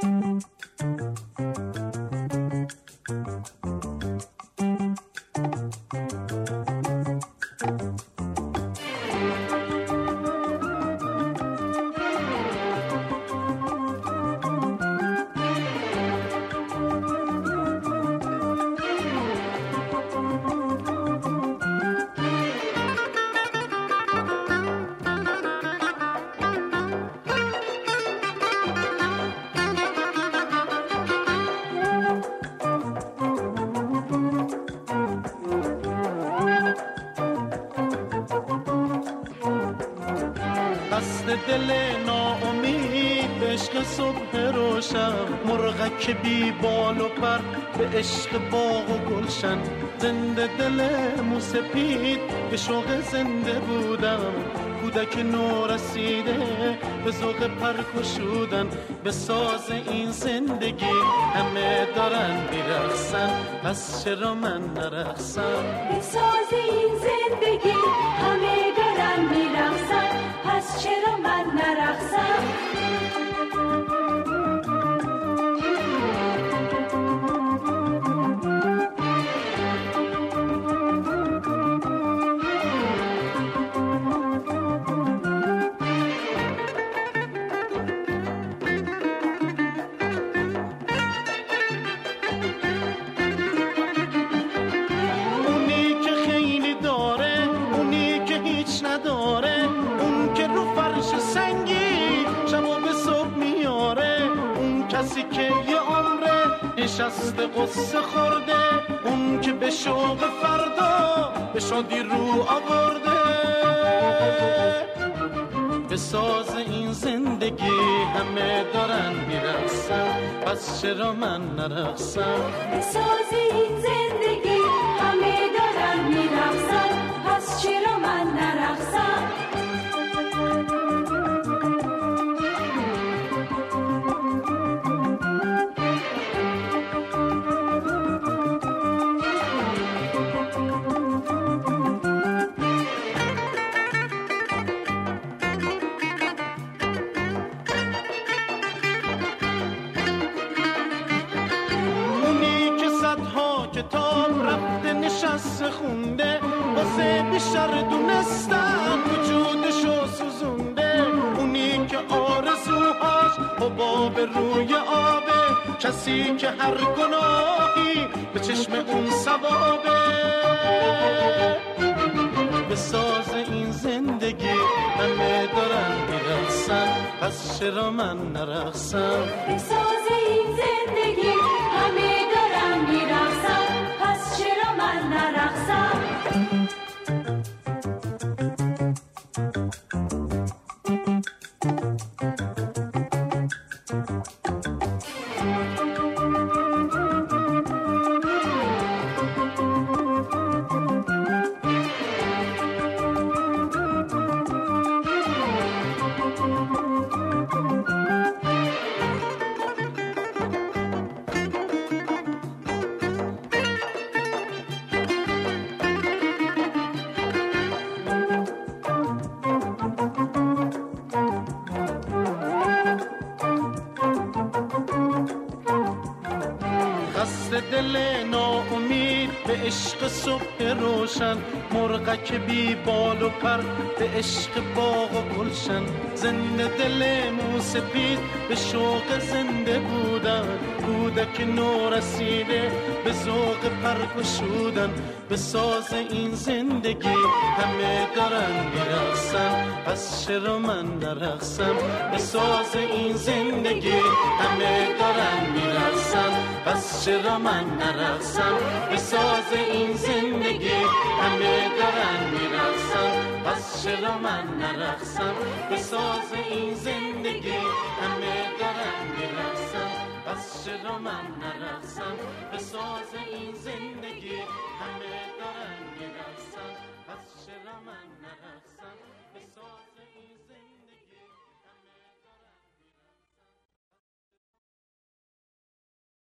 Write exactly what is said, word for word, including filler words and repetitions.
دل ناامید به عشق صبح روشن، مرغک بی بال و پر به عشق باغ و گلشن، زنده دل موسپید به شوق زنده بودم، کودک نو رسیده به ذوق پرکشودن، به ساز این زندگی همه دارن میرقصن، پس چرا من نرقصم؟ به ساز این زندگی همه دارن میرقصن، پس چرا من نرقصم؟ نشسته قصه خورده، اون که به شوق فردا به شادی رو آورده، به ساز این زندگی همه دارن میرقصن، پس چرا من نرقصم؟ به ساز این زندگی همه دارن میرقصن، پس چرا من نرقصم؟ خونده واسه بیشتر دونستن وجودشو سوزونده، اونی که آرزوهاش حباب روی آبه، کسی که هر گناهی به چشم اون ثوابه، به ساز این زندگی همه دارن میرقصن، پس چرا من نرقصم؟ به ساز این زندگی همه دارن میرقصن، پس چرا من نرقصم؟ دل ناامید به عشق صبح روشن، مرغک بی بال و پر به عشق باغ و گلشن، زنده دل موسپید به شوق زنده بودن، کودک نو رسیده به ذوق پرکشودن، به ساز این زندگی همه دارن میرقصن، پس چرا من نرقصم؟ به ساز این زندگی همه دارن میرقصن، پس چرا من نرقصم؟ به ساز این زندگی همه دارن میرقصن، پس چرا من نرقصم؟ به ساز این زندگی همه دارن میرقصن، پس چرا من نرقصم؟ به ساز این زندگی